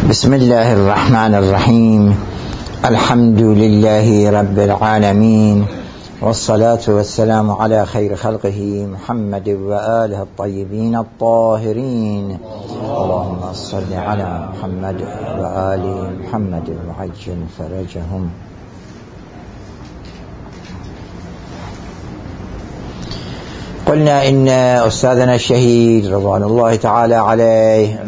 بسم الله الرحمن الرحيم. الحمد لله رب العالمين، والصلاة والسلام على خير خلقه محمد وآله الطيبين الطاهرين. اللهم صل على محمد وآل محمد وعجل فرجهم. قلنا إن أستاذنا الشهيد رضوان الله تعالى عليه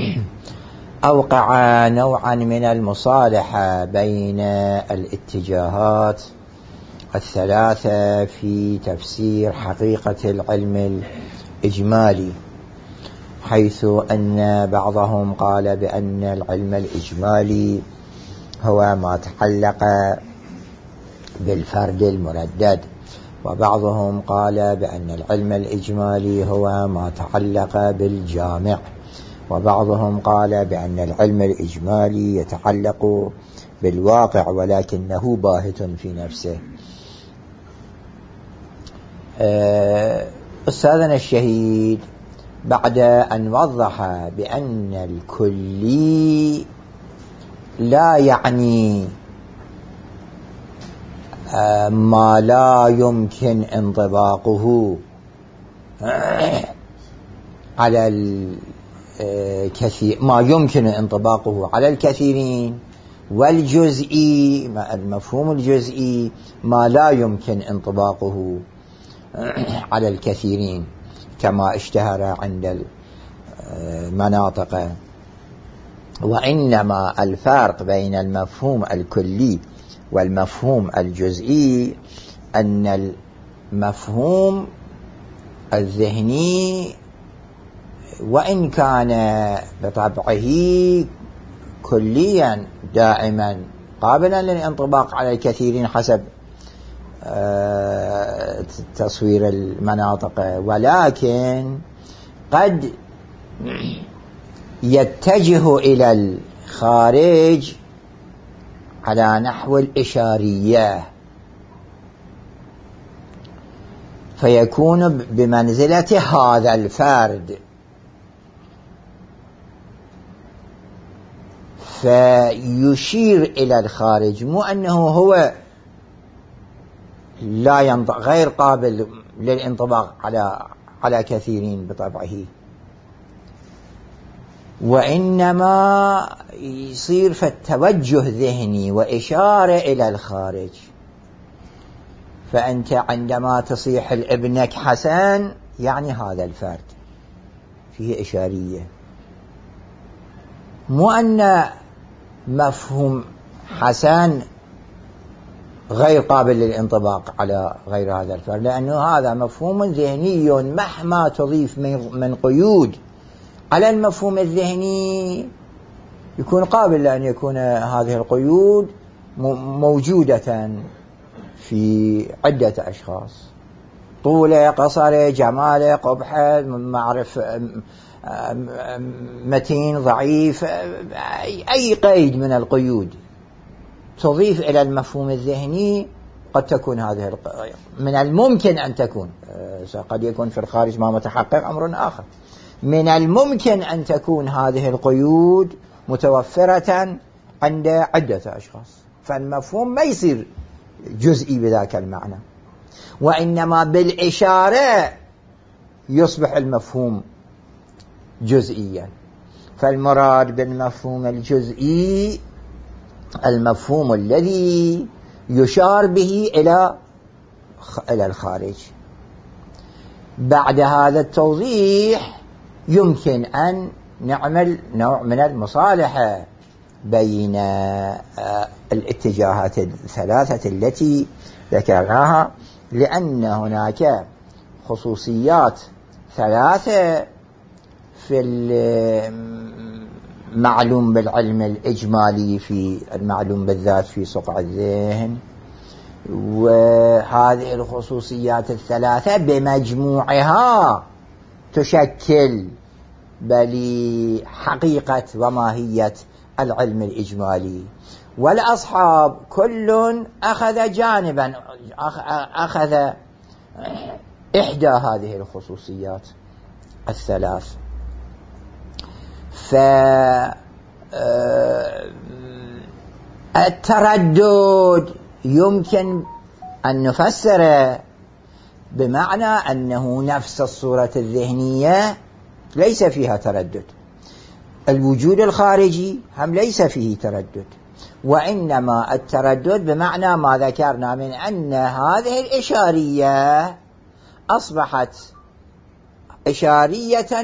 أوقع نوعا من المصالحة بين الاتجاهات الثلاثة في تفسير حقيقة العلم الإجمالي، حيث أن بعضهم قال بأن العلم الإجمالي هو ما تعلق بالفرد المردد، وبعضهم قال بأن العلم الإجمالي هو ما تعلق بالجامع، وبعضهم قال بأن العلم الإجمالي يتعلق بالواقع ولكنه باهت في نفسه. أستاذنا الشهيد بعد أن وضح بأن الكلي لا يعني ما لا يمكن انطباقه على الكثير، ما يمكن انطباقه على الكثيرين، والجزئي المفهوم الجزئي ما لا يمكن انطباقه على الكثيرين كما اشتهر عند المناطق، وإنما الفرق بين المفهوم الكلي والمفهوم الجزئي أن المفهوم الذهني وإن كان بطبعه كليا دائما قابلا للانطباق على الكثيرين حسب تصوير المناطق، ولكن قد يتجه إلى الخارج على نحو الإشارية، فيكون بمنزلة هذا الفرد، فيشير إلى الخارج، مو أنه هو لا ينطق غير قابل للانطباق على كثيرين بطبعه، وإنما يصير في التوجه ذهني وإشارة إلى الخارج. فأنت عندما تصيح لابنك حسن يعني هذا الفرد فيه إشارية، مو أن مفهوم حسن غير قابل للانطباق على غير هذا الفرد، لأنه هذا مفهوم ذهني مهما تضيف من قيود على المفهوم الذهني يكون قابل لأن يكون هذه القيود موجودة في عدة أشخاص، طوله، قصره، جماله، قبحه، معرف، متين، ضعيف، أي قيد من القيود تضيف إلى المفهوم الذهني قد تكون هذه من الممكن أن تكون، قد يكون في الخارج ما متحقق أمر آخر، من الممكن أن تكون هذه القيود متوفرة عند عدة أشخاص، فالمفهوم ما يصير جزئي بذاك المعنى، وإنما بالإشارة يصبح المفهوم جزئيا. فالمراد بالمفهوم الجزئي المفهوم الذي يشار به إلى الخارج. بعد هذا التوضيح يمكن أن نعمل نوع من المصالحة بين الاتجاهات الثلاثة التي ذكرناها، لأن هناك خصوصيات ثلاثة في المعلوم بالعلم الإجمالي، في المعلوم بالذات في صقع الذهن، وهذه الخصوصيات الثلاثة بمجموعها تشكل حقيقة وماهية العلم الإجمالي. والأصحاب كل أخذ جانبا، أخذ إحدى هذه الخصوصيات الثلاث، التردد يمكن أن نفسره بمعنى أنه نفس الصورة الذهنية ليس فيها تردد، الوجود الخارجي هم ليس فيه تردد، وإنما التردد بمعنى ما ذكرنا من أن هذه الإشارية أصبحت إشارية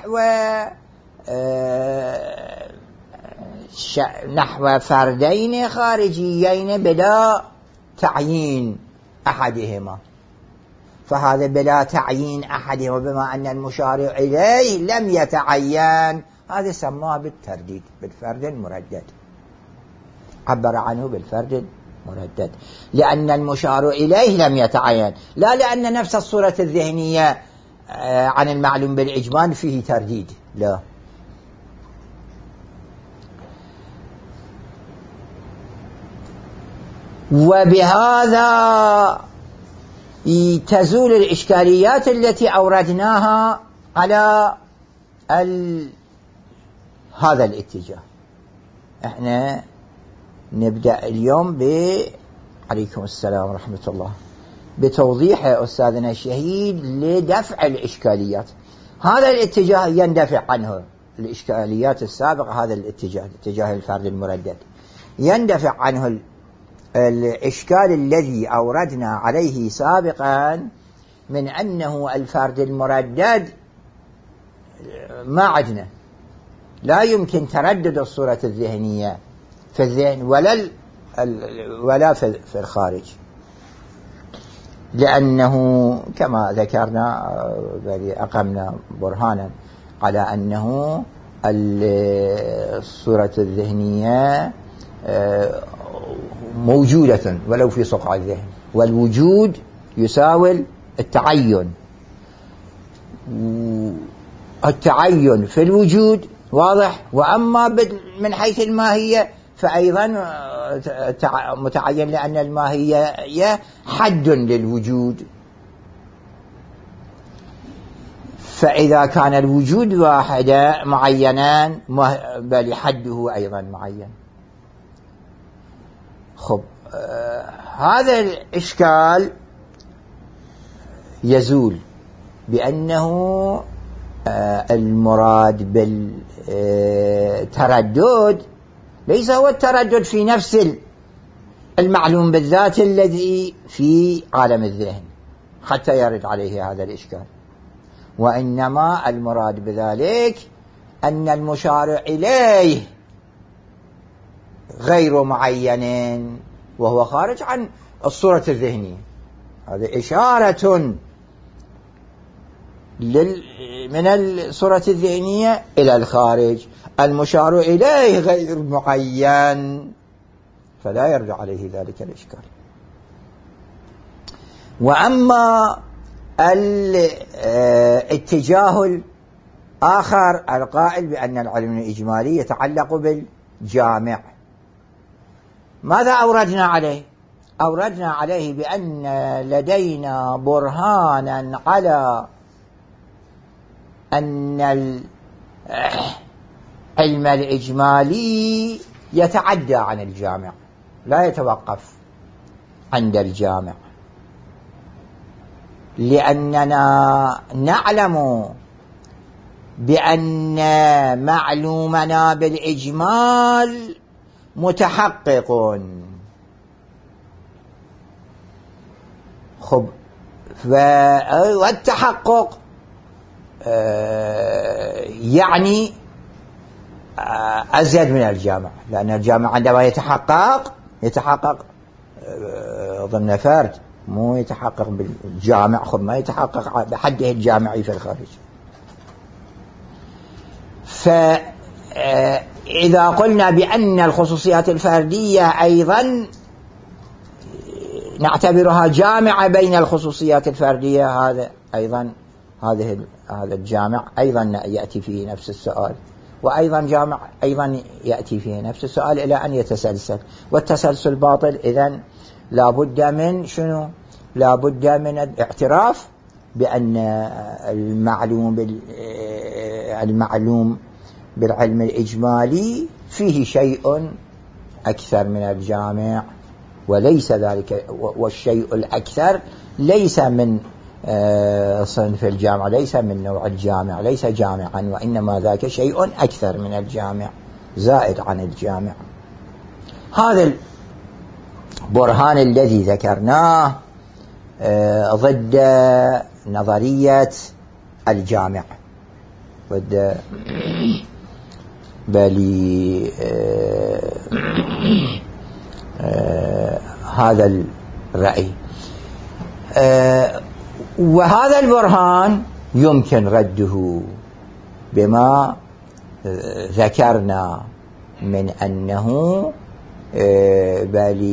نحو فردين خارجيين بلا تعيين أحدهما، فهذا بلا تعيين أحدهما بما أن المشار إليه لم يتعين، هذا سماه بالترديد، بالفرد المردد، عبر عنه بالفرد المردد، لأن المشار إليه لم يتعين، لا لأن نفس الصورة الذهنية عن المعلوم بالإجمال فيه ترديد، لا. وبهذا تزول الإشكاليات التي أوردناها على هذا الاتجاه. احنا نبدأ اليوم عليكم السلام ورحمة الله بتوضيح أستاذنا الشهيد لدفع الإشكاليات. هذا الاتجاه يندفع عنه الإشكاليات السابقة، هذا الاتجاه الفرد المردد يندفع عنه الإشكال الذي أوردنا عليه سابقا من أنه الفرد المردد ما عدنا، لا يمكن تردد الصورة الذهنية في الذهن ولا في الخارج، لأنه كما ذكرنا أقمنا برهانا على أنه الصورة الذهنية موجودة ولو في صقع الذهن، والوجود يساوي التعين، التعين في الوجود واضح، وأما من حيث الماهية فأيضا متعين، لأن الماهية حد للوجود، فإذا كان الوجود واحدا معينا بل حده أيضا معين. خب هذا الإشكال يزول بأنه المراد بالتردد ليس هو التردد في نفس المعلوم بالذات الذي في عالم الذهن حتى يرد عليه هذا الإشكال، وإنما المراد بذلك أن المشار إليه غير معين وهو خارج عن الصورة الذهنية، هذه إشارة من الصورة الذهنية إلى الخارج، المشار إليه غير معين فلا يرد عليه ذلك الإشكال. وأما الاتجاه الآخر القائل بأن العلم الإجمالي يتعلق بالجامع، ماذا أوردنا عليه؟ أوردنا عليه بأن لدينا برهانا على أن العلم الإجمالي يتعدى عن الجامع، لا يتوقف عند الجامع، لأننا نعلم بأن معلومنا بالإجمال متحقق. خب والتحقق يعني أزيد من الجامع، لأن الجامع عندما يتحقق ضمن فرد، مو يتحقق بالجامع، خب ما يتحقق بحده الجامعي في الخارج. فإذا قلنا بأن الخصوصيات الفردية أيضا نعتبرها جامعة بين الخصوصيات الفردية، هذا أيضا هذا الجامع أيضا يأتي فيه نفس السؤال، وأيضا جامع أيضا يأتي فيه نفس السؤال إلى أن يتسلسل، والتسلسل باطل. إذن لا بد من شنو؟ لا بد من الاعتراف بأن المعلوم بالعلم الإجمالي فيه شيء أكثر من الجامع، وليس ذلك، والشيء الأكثر ليس من صنف الجامع، ليس من نوع الجامع، ليس جامعا، وإنما ذاك شيء أكثر من الجامع زائد عن الجامع. هذا البرهان الذي ذكرناه ضد نظرية الجامع، ضد بل هذا الرأي. وهذا البرهان يمكن رده بما ذكرنا من أنه بل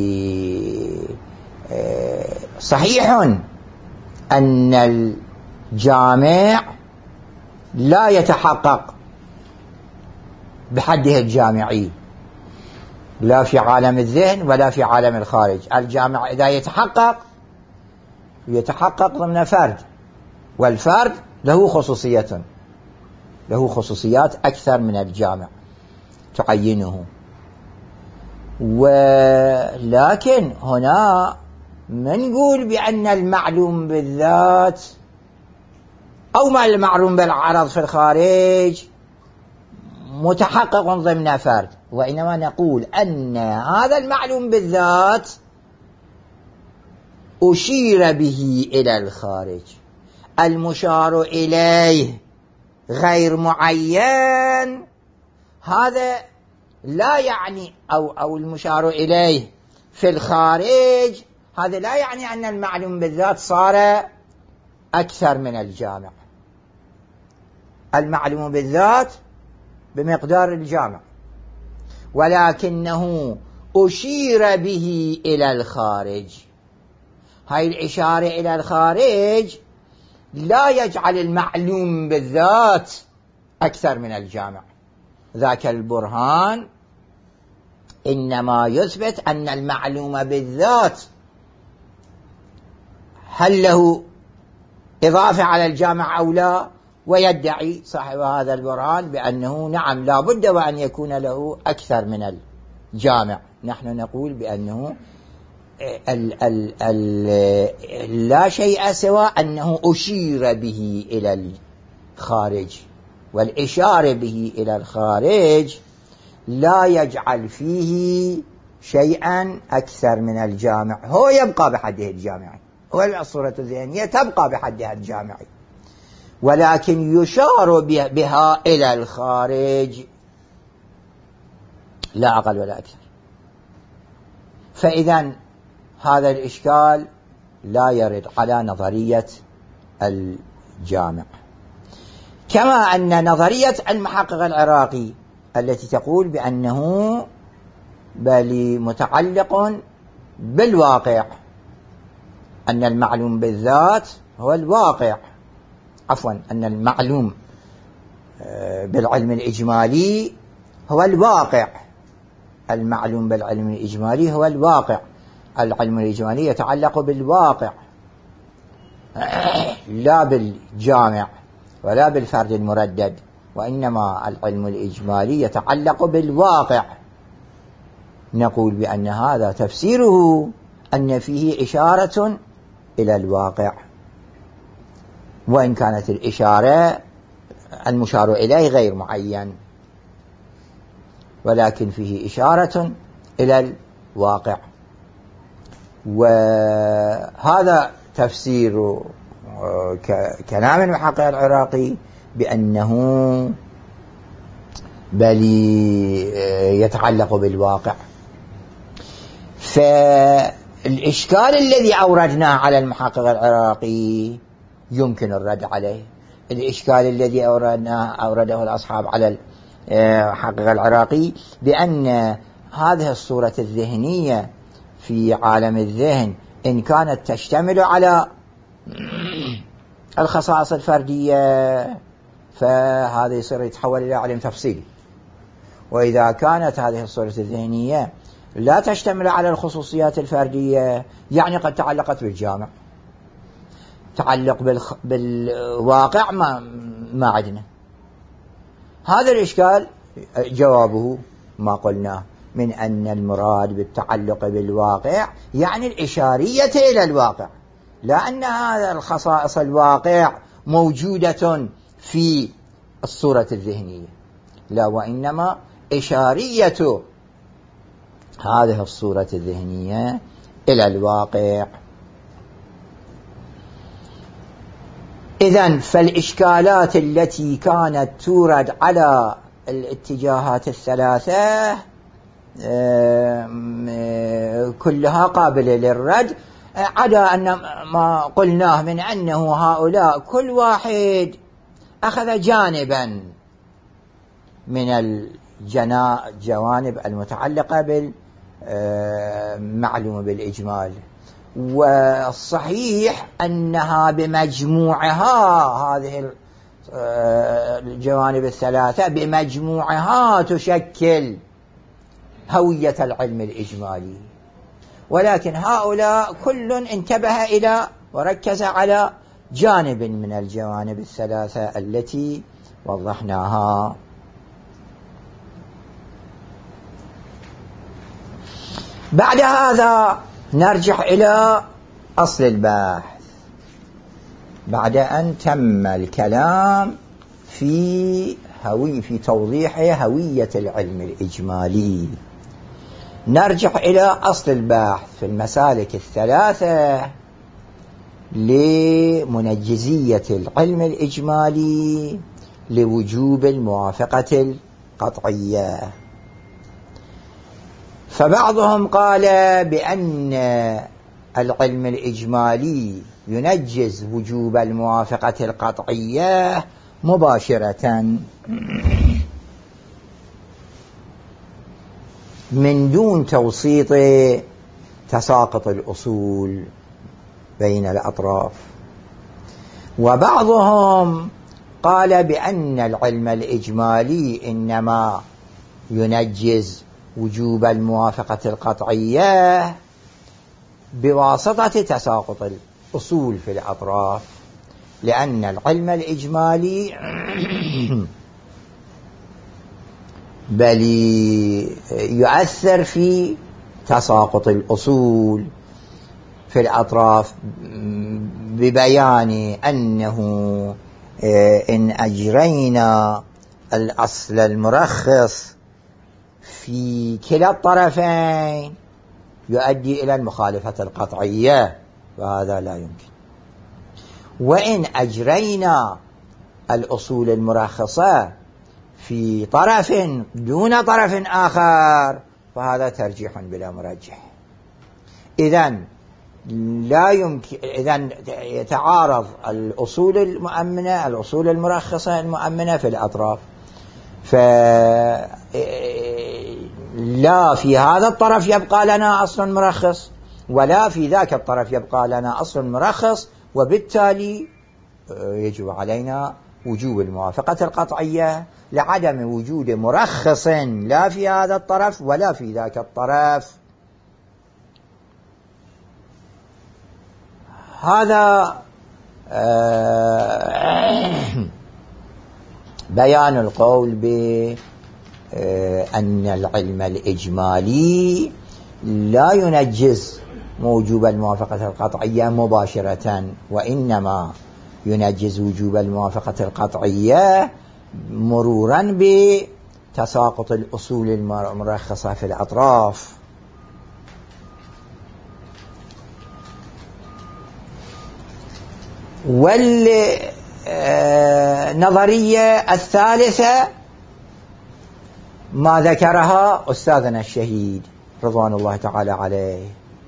صحيح أن الجامع لا يتحقق بحده الجامعي، لا في عالم الذهن ولا في عالم الخارج. الجامع إذا يتحقق ضمن فرد، والفرد له خصوصيات أكثر من الجامع تعينه. ولكن هنا ما نقول بأن المعلوم بالذات أو ما المعلوم بالعرض في الخارج متحقق ضمن فرد، وإنما نقول أن هذا المعلوم بالذات أشير به إلى الخارج. المشار إليه غير معين، هذا لا يعني أو المشار إليه في الخارج، هذا لا يعني أن المعلوم بالذات صار أكثر من الجامع. المعلوم بالذات بمقدار الجامع، ولكنه أشير به إلى الخارج. هاي الإشارة إلى الخارج لا يجعل المعلوم بالذات أكثر من الجامع. ذاك البرهان إنما يثبت أن المعلوم بالذات هل له إضافة على الجامع أو لا، ويدعي صاحب هذا البرهان بأنه نعم لا بد وأن يكون له أكثر من الجامع. نحن نقول بأنه لا شيء سوى أنه أشير به إلى الخارج، والإشارة به إلى الخارج لا يجعل فيه شيئا أكثر من الجامع، هو يبقى بحده الجامعي، والصورة الذهنية تبقى بحدها الجامعي، ولكن يشار بها إلى الخارج لا أقل ولا أكثر. فإذا هذا الإشكال لا يرد على نظرية الجامع. كما أن نظرية المحقق العراقي التي تقول بأنه بل متعلق بالواقع، أن المعلوم بالذات هو الواقع، عفوا أن المعلوم بالعلم الإجمالي هو الواقع، المعلوم بالعلم الإجمالي هو الواقع، العلم الإجمالي يتعلق بالواقع لا بالجامع ولا بالفرد المردد، وإنما العلم الإجمالي يتعلق بالواقع. نقول بأن هذا تفسيره أن فيه إشارة إلى الواقع، وإن كانت الإشارة المشار إليه غير معين، ولكن فيه إشارة إلى الواقع. وهذا تفسير كلام المحقق العراقي بأنه بل يتعلق بالواقع. فالإشكال الذي أوردناه على المحقق العراقي يمكن الرد عليه. الإشكال الذي أورده الأصحاب على المحقق العراقي بأن هذه الصورة الذهنية في عالم الذهن إن كانت تشتمل على الخصائص الفردية فهذا يصير يتحول إلى علم تفصيلي، وإذا كانت هذه الصورة الذهنية لا تشتمل على الخصوصيات الفردية يعني قد تعلقت بالجامع، تعلق بالواقع ما عندنا. هذا الإشكال جوابه ما قلناه، من أن المراد بالتعلق بالواقع يعني الإشارية إلى الواقع، لا أن هذا الخصائص الواقع موجودة في الصورة الذهنية، لا، وإنما إشارية هذه الصورة الذهنية إلى الواقع. إذن فالإشكالات التي كانت تورد على الاتجاهات الثلاثة كلها قابلة للرد، عدا أن ما قلناه من أنه هؤلاء كل واحد أخذ جانبا من الجوانب المتعلقة بالمعلومة بالإجمال، والصحيح أنها بمجموعها هذه الجوانب الثلاثة بمجموعها تشكل هوية العلم الإجمالي، ولكن هؤلاء كل انتبه إلى وركز على جانب من الجوانب الثلاثة التي وضحناها. بعد هذا نرجع إلى أصل البحث بعد أن تم الكلام في توضيح هوية العلم الإجمالي. نرجع إلى أصل البحث في المسالك الثلاثة لمنجزية العلم الإجمالي لوجوب الموافقة القطعية. فبعضهم قال بأن العلم الإجمالي ينجز وجوب الموافقة القطعية مباشرة من دون توسيط تساقط الأصول بين الأطراف. وبعضهم قال بأن العلم الإجمالي إنما ينجز وجوب الموافقة القطعية بواسطة تساقط الأصول في الأطراف، لأن العلم الإجمالي بل يؤثر في تساقط الأصول في الأطراف ببيان أنه إن أجرينا الأصل المرخص في كلا الطرفين يؤدي إلى المخالفة القطعية، وهذا لا يمكن. وإن أجرينا الأصول المرخصة في طرف دون طرف آخر فهذا ترجيح بلا مرجح. إذن لا يمكن، إذن يتعارض الأصول المؤمنة الأصول المرخصة المؤمنة في الأطراف، فلا في هذا الطرف يبقى لنا أصل مرخص ولا في ذاك الطرف يبقى لنا أصل مرخص، وبالتالي يجب علينا وجوب الموافقة القطعية لعدم وجود مرخص لا في هذا الطرف ولا في ذاك الطرف. هذا بيان القول بأن العلم الإجمالي لا ينجز وجوب الموافقة القطعية مباشرة، وإنما ينجز وجوب الموافقة القطعية مرورا بتساقط الأصول المرخصة في الأطراف. والنظرية الثالثة ما ذكرها أستاذنا الشهيد رضوان الله تعالى عليه،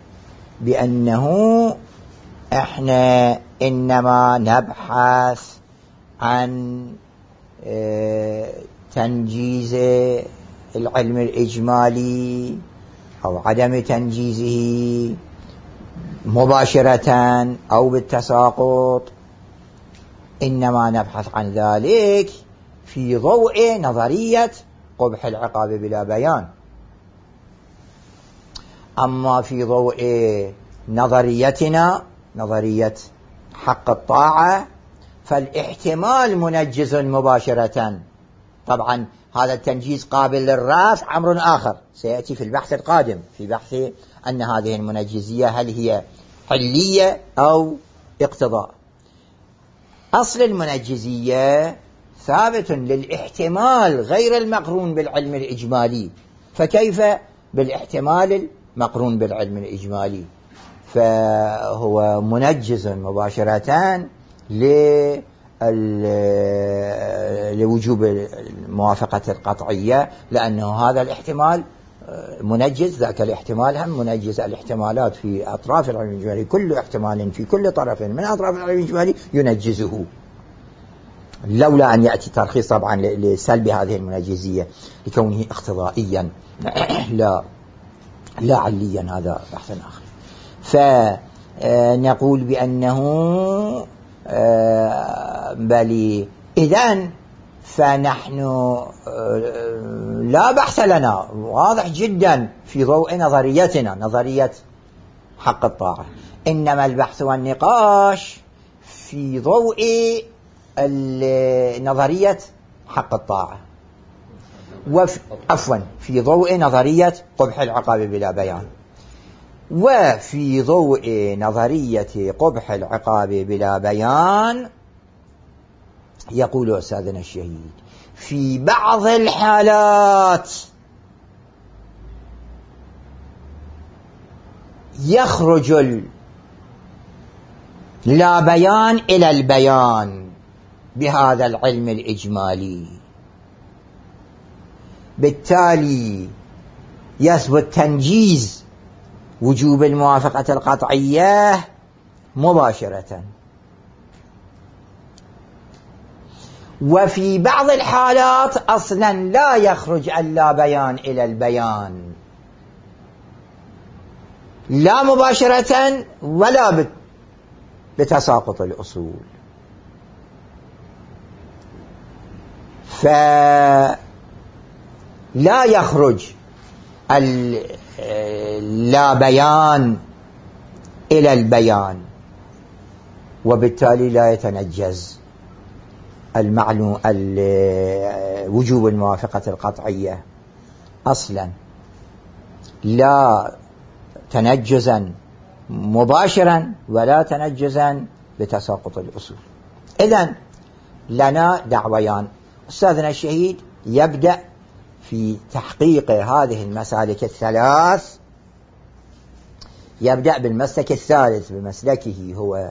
بأنه إحنا إنما نبحث عن تنجيز العلم الإجمالي أو عدم تنجيزه مباشرة أو بالتساقط، إنما نبحث عن ذلك في ضوء نظرية قبح العقاب بلا بيان. أما في ضوء نظريتنا نظرية حق الطاعة فالاحتمال منجز مباشرة. طبعا هذا التنجيز قابل للرفع أمر آخر سيأتي في البحث القادم، في بحث أن هذه المنجزية هل هي علية أو اقتضاء. أصل المنجزية ثابت للاحتمال غير المقرون بالعلم الإجمالي، فكيف بالاحتمال المقرون بالعلم الإجمالي؟ فهو منجز مباشرة لوجوب الموافقة القطعية، لأنه هذا الاحتمال منجز، ذاك الاحتمال هم منجز. الاحتمالات في أطراف العلم الإجمالي، كل احتمال في كل طرف من أطراف العلم الإجمالي ينجزه، لولا أن يأتي ترخيص طبعا لسلب هذه المنجزية لكونه اقتضائيا لا عليا، هذا بحث آخر. فنقول بأنه بل إذن فنحن لا بحث لنا، واضح جدا في ضوء نظريتنا، نظرية حق الطاعة، إنما البحث والنقاش في ضوء نظرية حق الطاعة، في ضوء نظرية قبح العقاب بلا بيان. وفي ضوء نظرية قبح العقاب بلا بيان يقول أستاذنا الشهيد في بعض الحالات يخرج لا بيان إلى البيان بهذا العلم الإجمالي، بالتالي يثبت تنجيز وجوب الموافقة القطعية مباشرة. وفي بعض الحالات أصلا لا يخرج اللا بيان إلى البيان، لا مباشرة ولا بتساقط الأصول. فلا يخرج لا بيان إلى البيان، وبالتالي لا يتنجز المعلوم وجوب الموافقة القطعية أصلا، لا تنجزا مباشرا ولا تنجزا بتساقط الأصول. إذن لنا دعويان. أستاذنا الشهيد يبدأ في تحقيق هذه المسالك الثلاث، يبدأ بالمسلك الثالث بمسلكه هو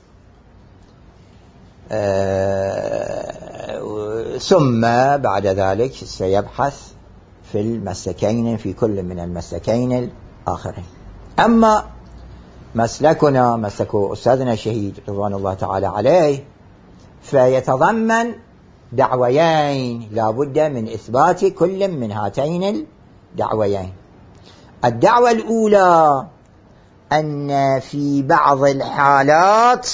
ثم بعد ذلك سيبحث في المسلكين، في كل من المسلكين الآخرين. أما مسلكنا مسلك أستاذنا الشهيد رضوان الله تعالى عليه فيتضمن دعويين لا بد من إثبات كل من هاتين الدعويين. الدعوة الأولى أن في بعض الحالات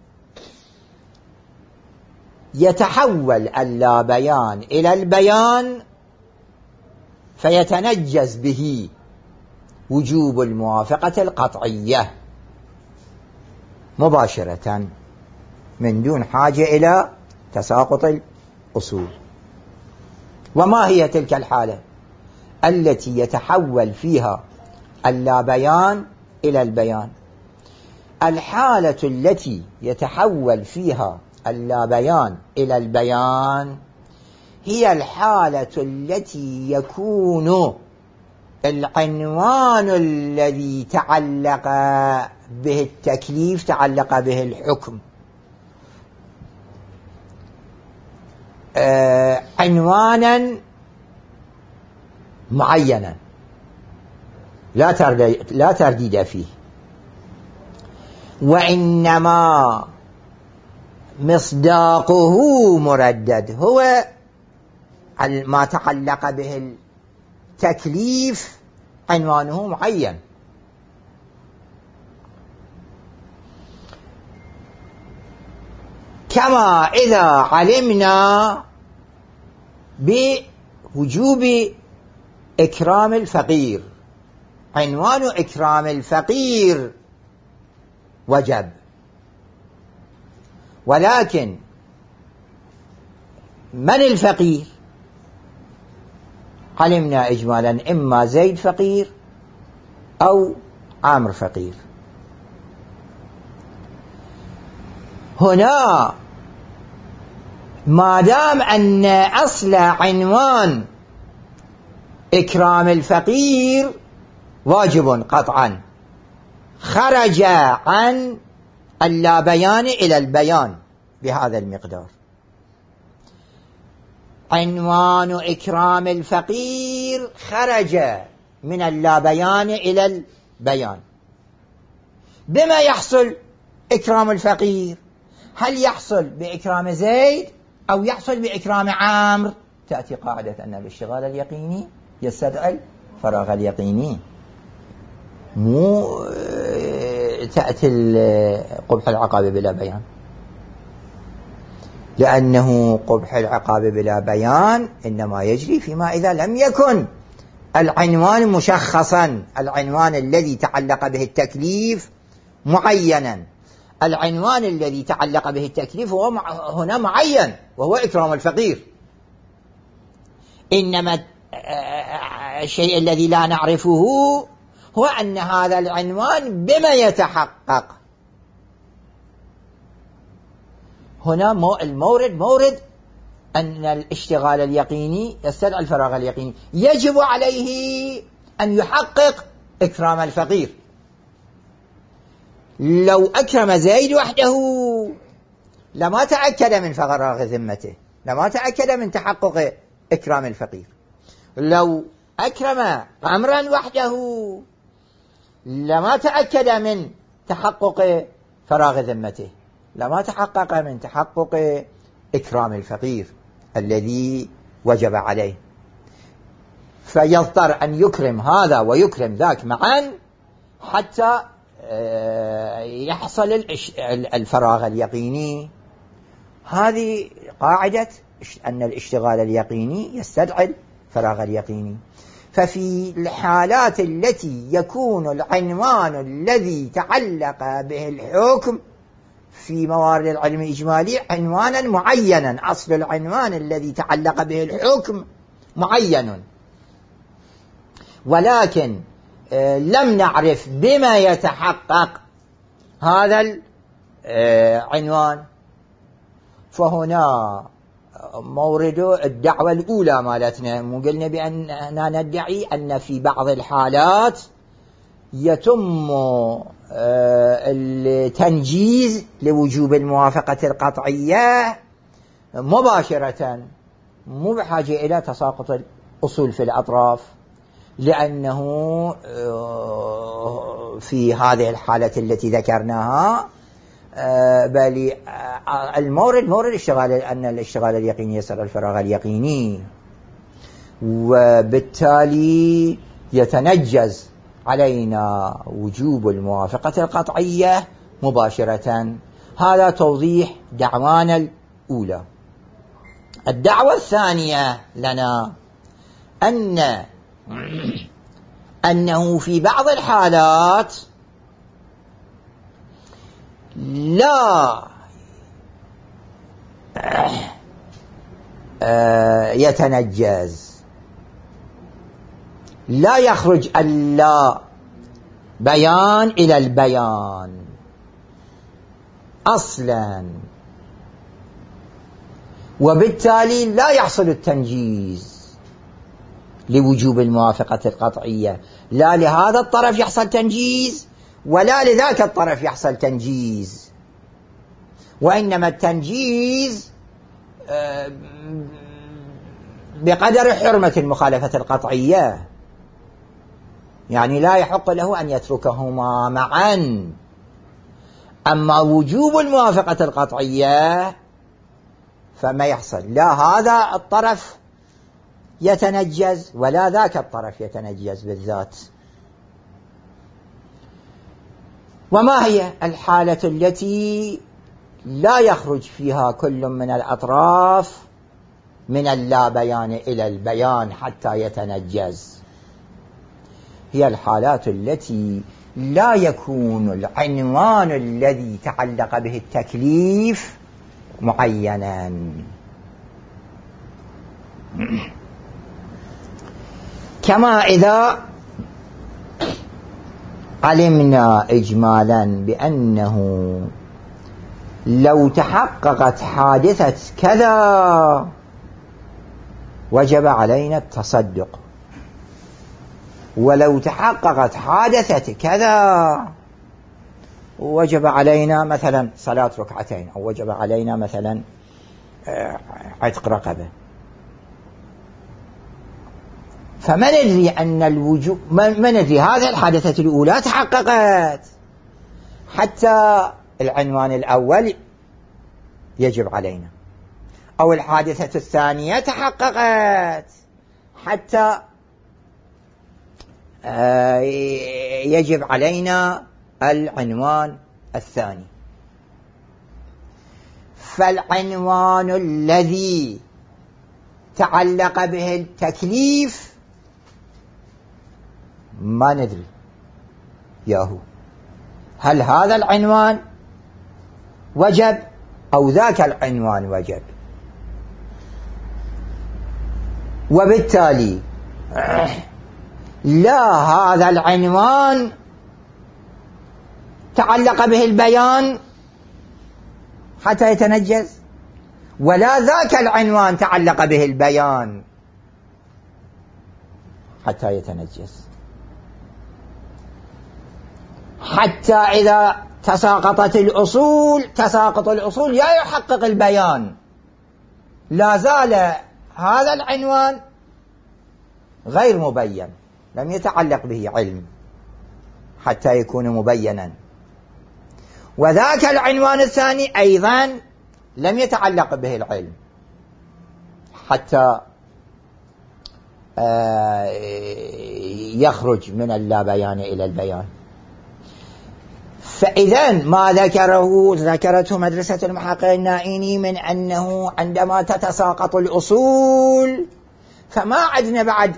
يتحول اللا بيان إلى البيان فيتنجز به وجوب الموافقة القطعية مباشرة من دون حاجة إلى تساقط الأصول. وما هي تلك الحالة التي يتحول فيها اللا بيان إلى البيان؟ الحالة التي يتحول فيها اللا بيان إلى البيان هي الحالة التي يكون العنوان الذي تعلق به التكليف، تعلق به الحكم، عنوانا معينا لا ترديد فيه، وإنما مصداقه مردد، هو ما تعلق به التكليف عنوانه معين. كما إذا علمنا بوجوب إكرام الفقير، عنوان إكرام الفقير وجب، ولكن من الفقير؟ علمنا إجمالا إما زيد فقير أو عامر فقير. هنا ما دام أن أصل عنوان إكرام الفقير واجب قطعا، خرج عن اللابيان إلى البيان بهذا المقدار. عنوان إكرام الفقير خرج من اللابيان إلى البيان. بما يحصل إكرام الفقير؟ هل يحصل بإكرام زيد أو يحصل بإكرام عامر؟ تأتي قاعدة أن الاشتغال اليقيني يستدعي الفراغ اليقيني، مو تأتي قبح العقاب بلا بيان، لأنه قبح العقاب بلا بيان إنما يجري فيما إذا لم يكن العنوان مشخصا، العنوان الذي تعلق به التكليف معينا. العنوان الذي تعلق به التكليف هو هنا معين، وهو إكرام الفقير. إنما الشيء الذي لا نعرفه هو أن هذا العنوان بما يتحقق. هنا المورد أن الاشتغال اليقيني يستدعي الفراغ اليقيني، يجب عليه أن يحقق إكرام الفقير. لو أكرم زيد وحده لما تأكد من فراغ ذمته، لما تأكد من تحقق إكرام الفقير. لو أكرم عمرا وحده لما تأكد من تحقق فراغ ذمته، لما تحقق من تحقق إكرام الفقير الذي وجب عليه. فيضطر أن يكرم هذا ويكرم ذاك معا حتى يحصل الفراغ اليقيني. هذه قاعدة أن الاشتغال اليقيني يستدعي الفراغ اليقيني. ففي الحالات التي يكون العنوان الذي تعلق به الحكم في موارد العلم الإجمالي عنوانا معينا، أصل العنوان الذي تعلق به الحكم معين، ولكن لم نعرف بما يتحقق هذا العنوان، فهنا مورد الدعوة الأولى مالتنا. قلنا بأننا ندعي أن في بعض الحالات يتم التنجيز لوجوب الموافقة القطعية مباشرة، مو بحاجة إلى تساقط الأصول في الأطراف، لأنه في هذه الحالة التي ذكرناها بل مورد اشتغال، أن الاشتغال اليقيني يسر الفراغ اليقيني، وبالتالي يتنجز علينا وجوب الموافقة القطعية مباشرة. هذا توضيح دعوانا الأولى. الدعوة الثانية لنا أنه في بعض الحالات لا يتنجز، لا يخرج اللا بيان إلى البيان أصلا، وبالتالي لا يحصل التنجيز لوجوب الموافقة القطعية. لا لهذا الطرف يحصل تنجيز ولا لذاك الطرف يحصل تنجيز، وإنما التنجيز بقدر حرمة المخالفة القطعية، يعني لا يحق له أن يتركهما معا. أما وجوب الموافقة القطعية فما يحصل، لا هذا الطرف يتنجز ولا ذاك الطرف يتنجز بالذات. وما هي الحالة التي لا يخرج فيها كل من الأطراف من اللا بيان إلى البيان حتى يتنجز؟ هي الحالات التي لا يكون العنوان الذي تعلق به التكليف معينا. كما إذا علمنا إجمالا بأنه لو تحققت حادثة كذا وجب علينا التصدق، ولو تحققت حادثة كذا وجب علينا مثلا صلاة ركعتين، أو وجب علينا مثلا عتق رقبة. فما ندري أن الوجوب، ما ندري هذه الحادثة الأولى تحققت حتى العنوان الأول يجب علينا، أو الحادثة الثانية تحققت حتى يجب علينا العنوان الثاني. فالعنوان الذي تعلق به التكليف ما ندري ياهو هل هذا العنوان وجب أو ذاك العنوان وجب، وبالتالي لا هذا العنوان تعلق به البيان حتى يتنجز، ولا ذاك العنوان تعلق به البيان حتى يتنجز. حتى إذا تساقطت الأصول، تساقط الأصول لا يحقق البيان، لا زال هذا العنوان غير مبين، لم يتعلق به علم حتى يكون مبينا، وذاك العنوان الثاني أيضا لم يتعلق به العلم حتى يخرج من اللابيان إلى البيان. فإذا ما ذكرته مدرسة المحقق النائيني من أنه عندما تتساقط الأصول فما عندنا بعد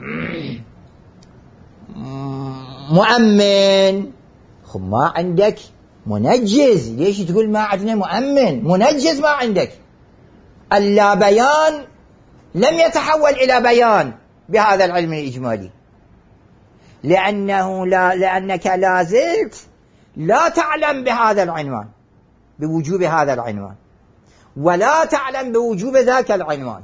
مؤمن. خب ما عندك منجز، ليش تقول ما عندنا مؤمن؟ منجز ما عندك. اللابيان لم يتحول إلى بيان بهذا العلم الإجمالي، لأنك لا زلت لا تعلم بهذا العنوان، بوجوب هذا العنوان، ولا تعلم بوجوب ذاك العنوان.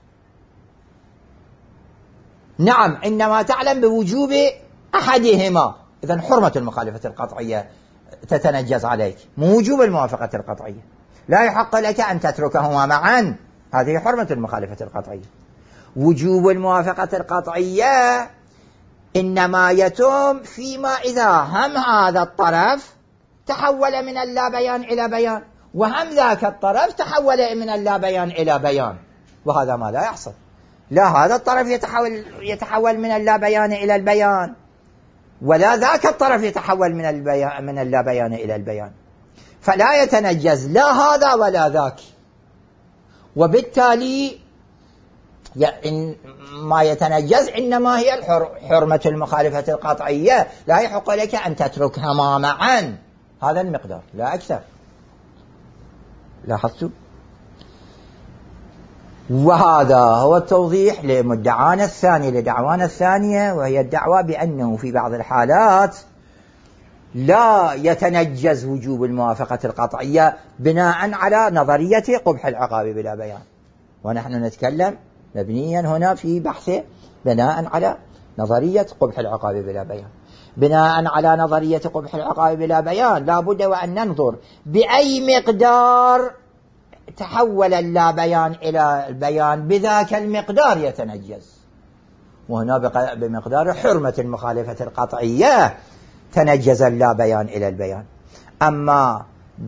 نعم، إنما تعلم بوجوب أحدهما. إذن حرمة المخالفة القطعية تتنجز عليك، مو وجوب الموافقة القطعية. لا يحق لك أن تتركهما معا، هذه حرمة المخالفة القطعية. وجوب الموافقة القطعية إنما يتم فيما إذا هم هذا الطرف تحول من اللابيان إلى بيان، وهم ذاك الطرف تحول من اللابيان إلى بيان، وهذا ما لا يحصل. لا هذا الطرف يتحول من اللابيان إلى البيان، ولا ذاك الطرف يتحول من اللابيان إلى البيان، فلا يتنجز لا هذا ولا ذاك. وبالتالي ما يتنجز إنما هي حرمة المخالفة القطعية، لا يحق لك أن تتركهما معا، هذا المقدار لا أكثر. لاحظتوا؟ وهذا هو التوضيح لمدعانا الثاني، لدعوانا الثانية، وهي الدعوة بأنه في بعض الحالات لا يتنجز وجوب الموافقة القطعية بناء على نظرية قبح العقاب بلا بيان. ونحن نتكلم مبنيا هنا في بحثه بناء على نظرية قبح العقاب بلا بيان. بناء على نظرية قبح العقاب بلا بيان لا بد وأن ننظر بأي مقدار تحول اللا بيان إلى البيان، بذاك المقدار يتنجز. وهنا بمقدار حرمة المخالفة القطعية تنجز اللا بيان إلى البيان. أما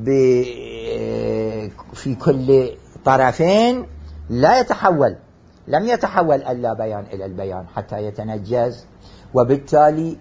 في كل طرفين لم يتحول اللا بيان إلى البيان حتى يتنجز. وبالتالي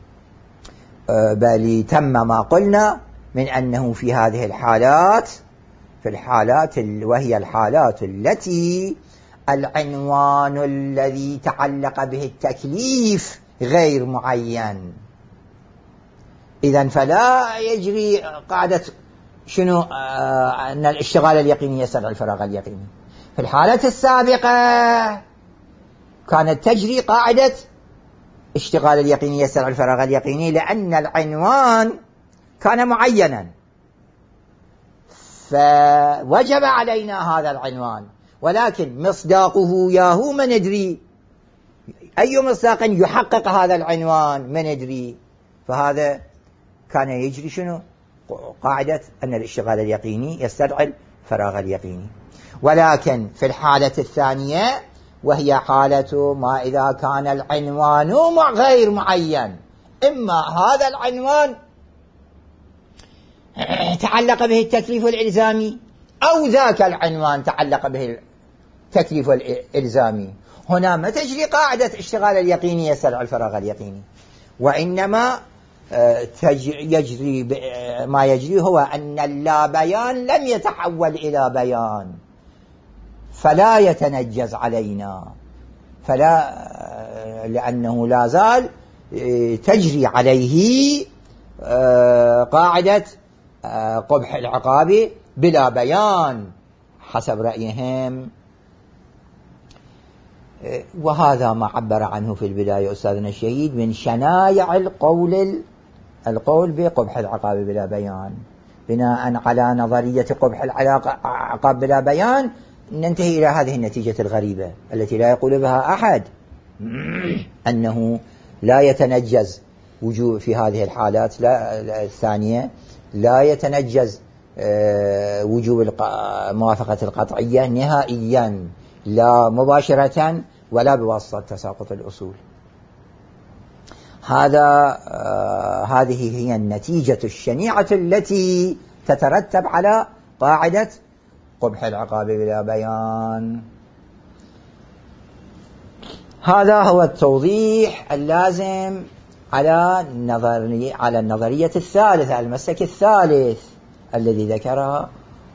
بل تم ما قلنا من أنه في هذه الحالات، في الحالات وهي الحالات التي العنوان الذي تعلق به التكليف غير معين، إذن فلا يجري قاعدة شنو أن الاشتغال اليقيني يستدعي الفراغ اليقيني. في الحالة السابقة كانت تجري قاعدة اشتغال اليقيني يستدعي الفراغ اليقيني، لأن العنوان كان معينا، فوجب علينا هذا العنوان، ولكن مصداقه ياهو ما ندري أي مصداق يحقق هذا العنوان ما ندري. فهذا كان يجري شنو؟ قاعدة أن الاشتغال اليقيني يستدعي الفراغ اليقيني. ولكن في الحالة الثانية وهي حالة ما إذا كان العنوان غير معين، إما هذا العنوان تعلق به التكليف الإلزامي أو ذاك العنوان تعلق به التكليف الإلزامي، هنا ما تجري قاعدة اشتغال اليقيني يستدعي الفراغ اليقيني، وإنما يجري ما يجري هو أن اللا بيان لم يتحول إلى بيان، فلا يتنجز علينا، لأنه لا زال تجري عليه قاعدة قبح العقاب بلا بيان حسب رأيهم. وهذا ما عبر عنه في البداية أستاذنا الشهيد من شنايع القول بقبح العقاب بلا بيان. بناء على نظرية قبح العقاب بلا بيان ننتهي إلى هذه النتيجة الغريبة التي لا يقول بها أحد، أنه لا يتنجز وجوب في هذه الحالات الثانية، لا يتنجز وجوب موافقة القطعية نهائيا، لا مباشرة ولا بواسطة تساقط الأصول. هذه هي النتيجة الشنيعة التي تترتب على قاعدة قبح العقاب بلا بيان. هذا هو التوضيح اللازم على النظرية الثالثة، المسلك الثالث الذي ذكره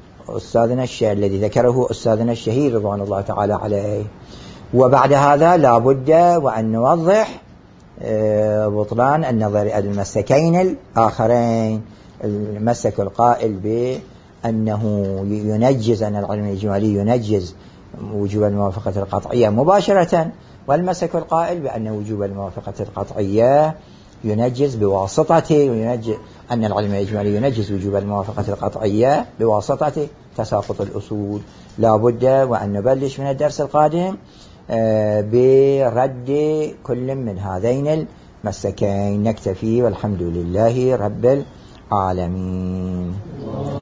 أستاذنا الشهيد رضوان الله تعالى عليه. وبعد هذا لا بد وأن نوضح بطلان المسلكين الآخرين، المسلك القائل بأنه ينجز، أن العلم الإجمالي ينجز وجوب الموافقة القطعية مباشرة، والمسلك القائل بأن وجوب الموافقة القطعية ينجز بواسطة، أن العلم الإجمالي ينجز وجوب الموافقة القطعية بواسطة تساقط الأصول. لا بد وأن نبلش من الدرس القادم برد كل من هذين المسلكين. نكتفي والحمد لله رب العالمين.